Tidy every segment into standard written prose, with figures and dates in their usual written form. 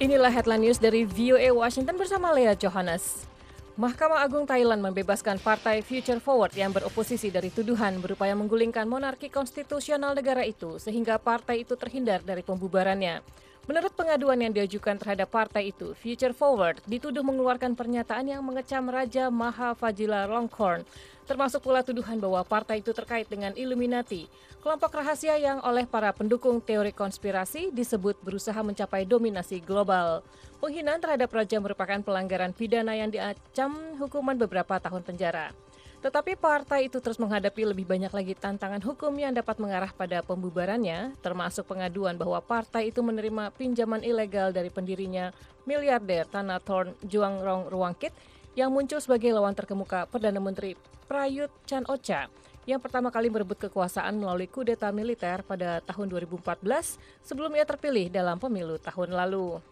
Inilah headline news dari VOA Washington bersama Lea Johannes. Mahkamah Agung Thailand membebaskan Partai Future Forward yang beroposisi dari tuduhan berupaya menggulingkan monarki konstitusional negara itu sehingga partai itu terhindar dari pembubarannya. Menurut pengaduan yang diajukan terhadap partai itu, Future Forward dituduh mengeluarkan pernyataan yang mengecam Raja Maha Vajiralongkorn, termasuk pula tuduhan bahwa partai itu terkait dengan Illuminati, kelompok rahasia yang oleh para pendukung teori konspirasi disebut berusaha mencapai dominasi global. Penghinaan terhadap raja merupakan pelanggaran pidana yang diancam hukuman beberapa tahun penjara. Tetapi partai itu terus menghadapi lebih banyak lagi tantangan hukum yang dapat mengarah pada pembubarannya, termasuk pengaduan bahwa partai itu menerima pinjaman ilegal dari pendirinya, miliarder Thanathorn Juangroongruangkit, yang muncul sebagai lawan terkemuka Perdana Menteri Prayut Chan-o-cha, yang pertama kali merebut kekuasaan melalui kudeta militer pada tahun 2014 sebelum ia terpilih dalam pemilu tahun lalu.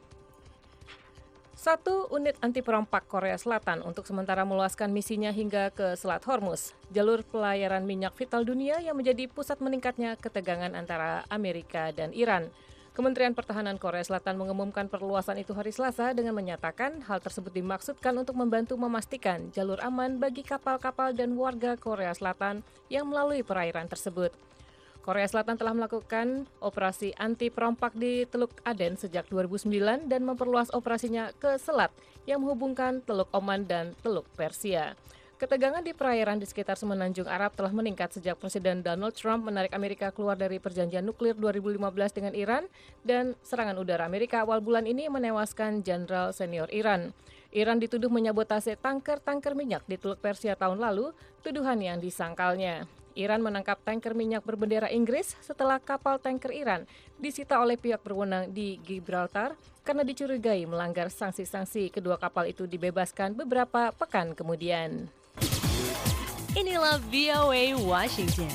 Satu unit anti perompak Korea Selatan untuk sementara meluaskan misinya hingga ke Selat Hormuz, jalur pelayaran minyak vital dunia yang menjadi pusat meningkatnya ketegangan antara Amerika dan Iran. Kementerian Pertahanan Korea Selatan mengumumkan perluasan itu hari Selasa dengan menyatakan hal tersebut dimaksudkan untuk membantu memastikan jalur aman bagi kapal-kapal dan warga Korea Selatan yang melalui perairan tersebut. Korea Selatan telah melakukan operasi anti perompak di Teluk Aden sejak 2009 dan memperluas operasinya ke selat yang menghubungkan Teluk Oman dan Teluk Persia. Ketegangan di perairan di sekitar Semenanjung Arab telah meningkat sejak Presiden Donald Trump menarik Amerika keluar dari perjanjian nuklir 2015 dengan Iran dan serangan udara Amerika awal bulan ini menewaskan jenderal senior Iran. Iran dituduh menyabotase tanker-tanker minyak di Teluk Persia tahun lalu, tuduhan yang disangkalnya. Iran menangkap tanker minyak berbendera Inggris setelah kapal tanker Iran disita oleh pihak berwenang di Gibraltar karena dicurigai melanggar sanksi-sanksi. Kedua kapal itu dibebaskan beberapa pekan kemudian. Inilah VOA Washington.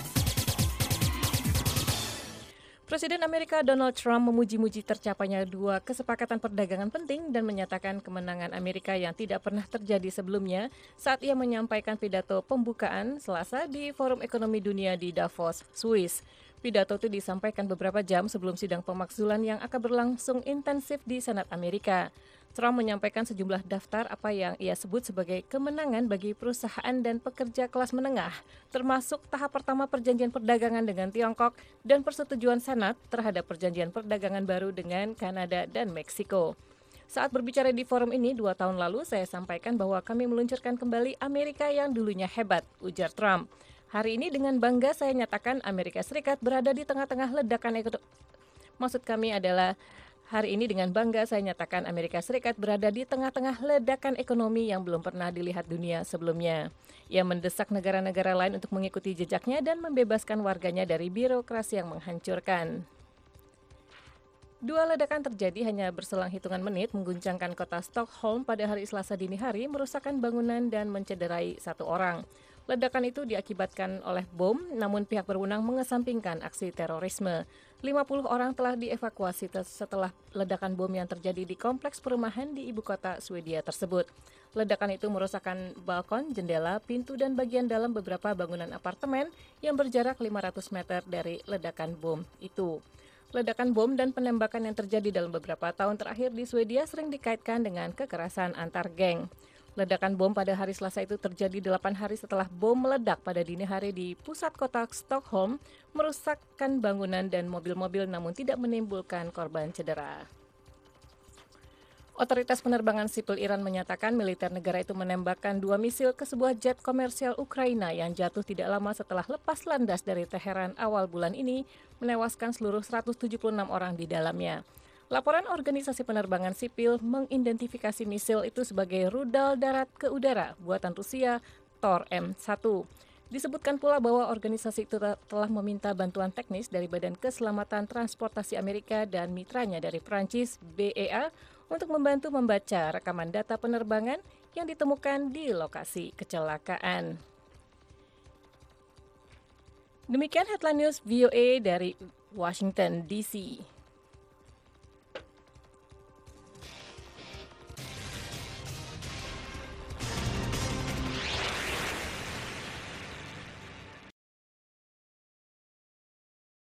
Presiden Amerika Donald Trump memuji-muji tercapainya dua kesepakatan perdagangan penting dan menyatakan kemenangan Amerika yang tidak pernah terjadi sebelumnya saat ia menyampaikan pidato pembukaan Selasa di Forum Ekonomi Dunia di Davos, Swiss. Pidato itu disampaikan beberapa jam sebelum sidang pemakzulan yang akan berlangsung intensif di Senat Amerika. Trump menyampaikan sejumlah daftar apa yang ia sebut sebagai kemenangan bagi perusahaan dan pekerja kelas menengah, termasuk tahap pertama perjanjian perdagangan dengan Tiongkok dan persetujuan Senat terhadap perjanjian perdagangan baru dengan Kanada dan Meksiko. Saat berbicara di forum ini 2 tahun lalu, saya sampaikan bahwa kami meluncurkan kembali Amerika yang dulunya hebat, ujar Trump. Hari ini dengan bangga saya nyatakan Amerika Serikat berada di tengah-tengah ledakan ekonomi. Maksud kami adalah hari ini dengan bangga saya nyatakan Amerika Serikat berada di tengah-tengah ledakan ekonomi yang belum pernah dilihat dunia sebelumnya. Ia mendesak negara-negara lain untuk mengikuti jejaknya dan membebaskan warganya dari birokrasi yang menghancurkan. Dua ledakan terjadi hanya berselang hitungan menit mengguncangkan kota Stockholm pada hari Selasa dini hari, merusakkan bangunan dan mencederai 1 orang. Ledakan itu diakibatkan oleh bom, namun pihak berwenang mengesampingkan aksi terorisme. 50 orang telah dievakuasi setelah ledakan bom yang terjadi di kompleks perumahan di ibu kota Swedia tersebut. Ledakan itu merusakkan balkon, jendela, pintu, dan bagian dalam beberapa bangunan apartemen yang berjarak 500 meter dari ledakan bom itu. Ledakan bom dan penembakan yang terjadi dalam beberapa tahun terakhir di Swedia sering dikaitkan dengan kekerasan antar geng. Ledakan bom pada hari Selasa itu terjadi 8 hari setelah bom meledak pada dini hari di pusat kota Stockholm, merusakkan bangunan dan mobil-mobil namun tidak menimbulkan korban cedera. Otoritas penerbangan sipil Iran menyatakan militer negara itu menembakkan 2 misil ke sebuah jet komersial Ukraina yang jatuh tidak lama setelah lepas landas dari Teheran awal bulan ini, menewaskan seluruh 176 orang di dalamnya. Laporan organisasi penerbangan sipil mengidentifikasi misil itu sebagai rudal darat ke udara buatan Rusia Tor M1. Disebutkan pula bahwa organisasi itu telah meminta bantuan teknis dari Badan Keselamatan Transportasi Amerika dan mitranya dari Prancis, BEA, untuk membantu membaca rekaman data penerbangan yang ditemukan di lokasi kecelakaan. Demikian headline news VOA dari Washington, D.C.